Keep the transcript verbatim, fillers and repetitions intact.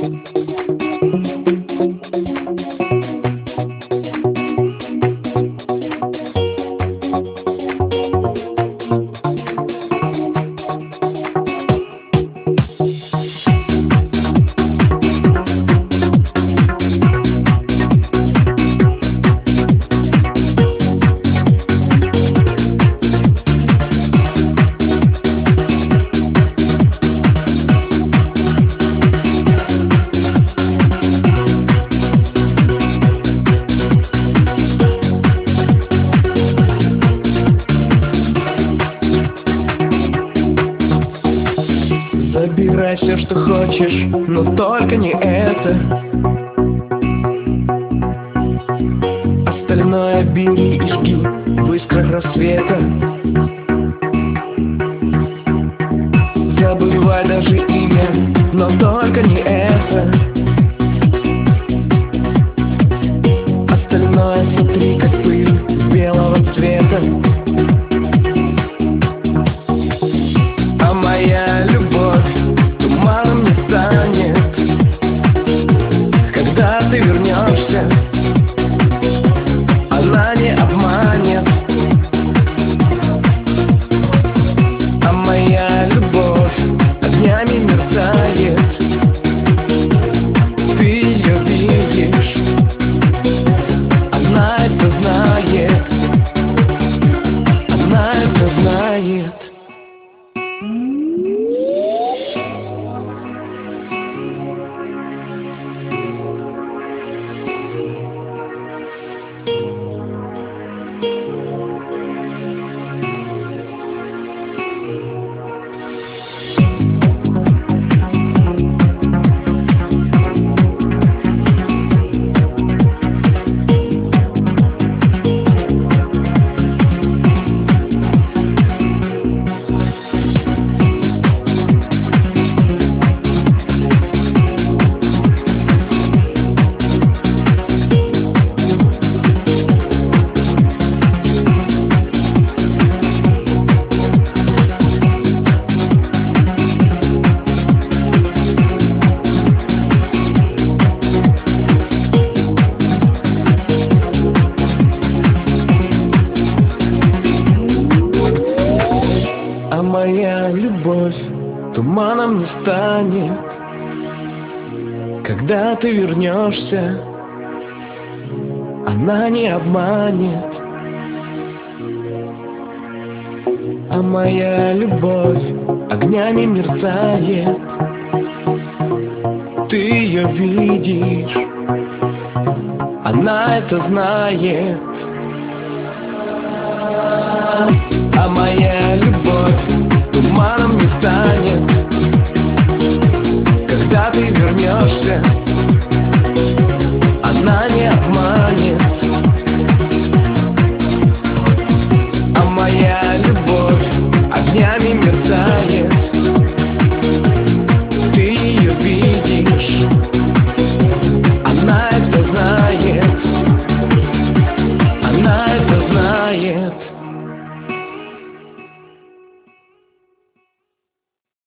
Забирай все, что хочешь, но только не это. Остальное бери и жги в искрах рассвета. Забывай даже имя, но только не это. Остальное сотри, как пыль с белого цвета. А моя любовь туманом не станет, когда ты вернешься. Она не обманет. А моя любовь огнями мерцает. Ты ее видишь, она это знает. Она это знает. А моя любовь туманом не станет, когда ты вернешься. Она не обманет. А моя любовь огнями мерцает. Ты ее видишь, она это знает. А моя